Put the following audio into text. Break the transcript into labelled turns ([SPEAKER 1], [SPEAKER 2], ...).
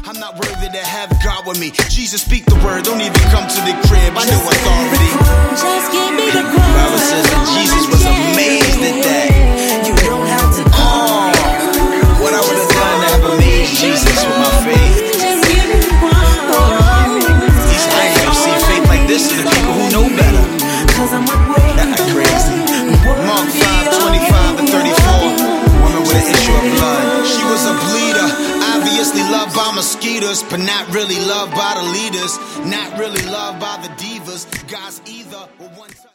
[SPEAKER 1] I'm not worthy to have God with me. Jesus, speak the word, don't even come to the crib. I know authority.
[SPEAKER 2] Just give me the growth.
[SPEAKER 1] Bible says that Jesus was amazed at that.
[SPEAKER 2] You don't have to
[SPEAKER 1] What I would have done to have amazed Jesus with my faith.
[SPEAKER 2] just give me the growth.
[SPEAKER 1] I ain't never seen faith like this in the people who know better.
[SPEAKER 2] Cause I'm worthy.
[SPEAKER 1] That's crazy. Mark 5:25 and 34. Woman with an issue of blood. She was a bleeder, obviously loved by mosquitoes, but not really loved by the leaders, not really loved by the divas. God's either or one.